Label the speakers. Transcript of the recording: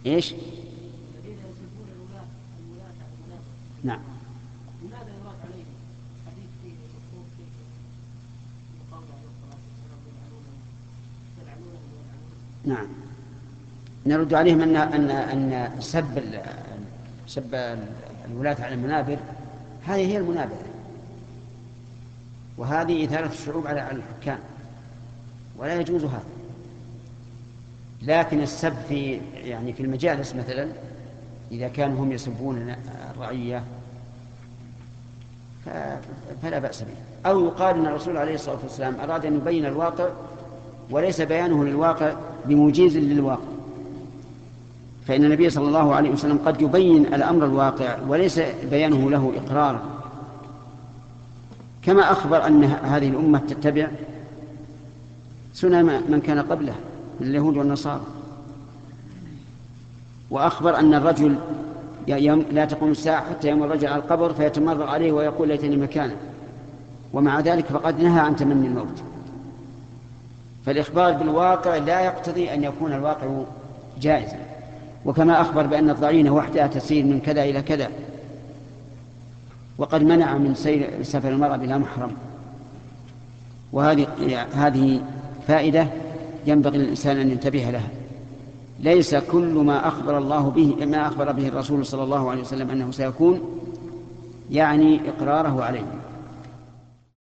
Speaker 1: إيش؟
Speaker 2: الذين يسبون الولاة على المنابر.
Speaker 1: نعم.
Speaker 2: لماذا يراد عليهم؟ حديث فيه مذكور فيه قول عليه الصلاة والسلام يلعنونهم.
Speaker 1: نعم. نرد عليهم أن سب الولاة على المنابر هذه هي المنابرة، وهذه إثارة الشعوب على الحكام، ولا يجوز هذا. لكن السب في المجالس مثلا، إذا كانوا هم يسبون الرعية فلا بأس به. أو يقال أن الرسول عليه الصلاة والسلام أراد أن يبين الواقع وليس بيانه للواقع بموجز للواقع، فإن النبي صلى الله عليه وسلم قد يبين الأمر الواقع وليس بيانه له إقرارا، كما أخبر أن هذه الأمة تتبع سنن من كان قبله من اليهود والنصارى، وأخبر أن الرجل لا تقوم الساعة حتى يمر الرجل على القبر فيتمرغ عليه ويقول ليتني مكانه، ومع ذلك فقد نهى عن تمني الموت. فالإخبار بالواقع لا يقتضي أن يكون الواقع جائزا. وكما أخبر بأن الضعينة وحدها تسير من كذا إلى كذا، وقد منع من سفر المرأة بلا محرم. وهذه فائدة ينبغي للإنسان أن ينتبه لها. ليس كل ما أخبر به الرسول صلى الله عليه وسلم أنه سيكون يعني إقراره عليه.